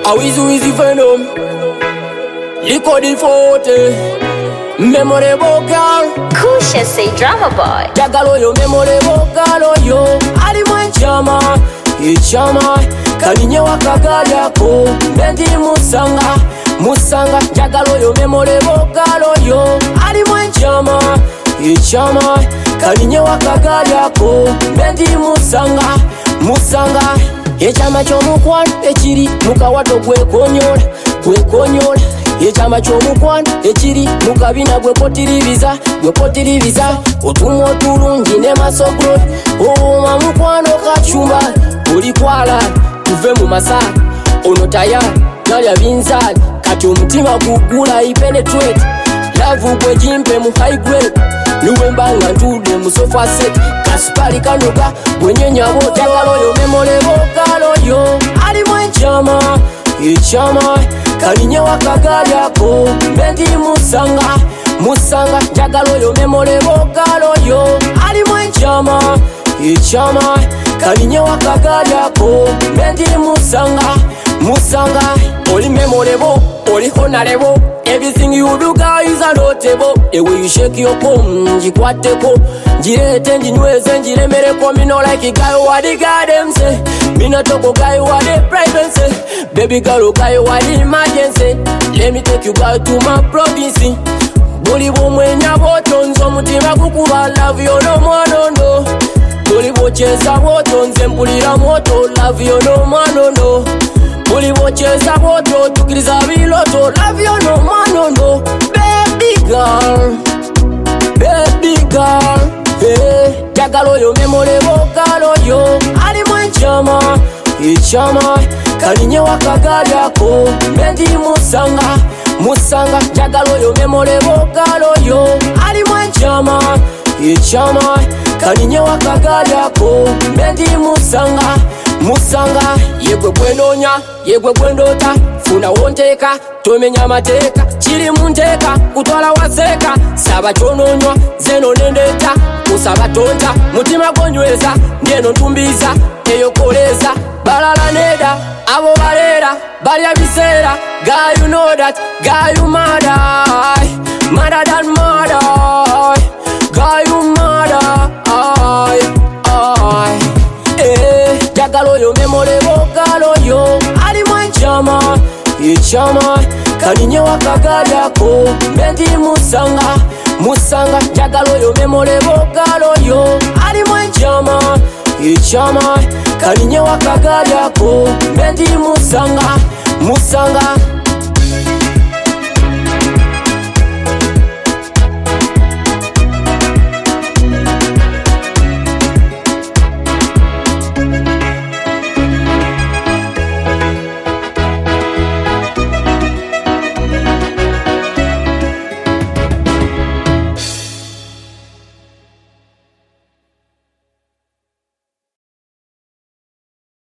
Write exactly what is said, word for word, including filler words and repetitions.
A Wizzy Wizzy Venom, Lico di Forte, memorable girl. Kusha say drama boy. Jagalo yo memorable girl yo. Ali mwen chama, ye chama. Kalinye wakagali yako, bendi musanga, musanga. Jagalo yo memorable girl yo. Ali mwen chama, ye chama. Kalinye wakagali yako, bendi musanga, musanga. Echama chomukwano echiri mukawato gwekonyola gwekonyola echama chomukwano echiri mukabina gwekotiribiza gwekotiribiza otumo tulungi ne masogro oma mukwano kachumba olikwala tuve mu masa ono taya nalya binzali kati omutima gugula ipenetrate love gwe jimpe mu high grade nuwe mbanga ntude mu sofa set kasipali kanoga gwenyenya bota kaloyo memorebo kaloyo ali mwenchama ichama kalinye wakagali yako bendi musanga musanga jagaloyo memorebo kaloyo ali mwenchama ichama kalinye wakagali yako bendi musanga musanga oli memorebo oli honorable. Everything you do, girl, is a notable. The way you shake your bum, jikwateko. Jirete njinweze njiremereko. Me no like a guy who the guy them say. Me no talk a guy who the privacy. Baby girl, a guy who the emergency. Let me take you girl to my province. Boli bomwenya botonzo mutima kukuba love you no more no no. Boli bocheza botonze mpulira moto love you no more no no. Boli bocheza boto tukiriza biloto love you no more no no. Baby girl, baby girl, hey. Jagalo yo memorebo kalo yo. Ali mwenchama, ichama. Kalinye wakagali yako, bendi musanga, musanga. Jagalo yo memorebo kalo yo. Ali mwenchama, ichama. Kalinye wakagali yako, bendi musanga, musanga. Yegwe kwenonya, yegwe kwendota. Funa wonteka, tomenya mateka. Chili munteka, kutwala waseka. Saba chononywa, zeno nendeta. Kusaba tonta, mutima konyweza. Ndieno ntumbiza, eyo koleza. Balala neda, abo balera. Balya bisera, girl you know that. Girl you mother, mother than mother. Girl you mother, ay, ay. Eh, jagalo yo memorebo kalo yo. Ali mwenchama, ichama. Kalinye wakagali yako, bendi musanga, musanga. Jagalo yo memorebo kalo yo. Ali mwenchama, ichama. Kalinye wakagali yako, bendi musanga, musanga.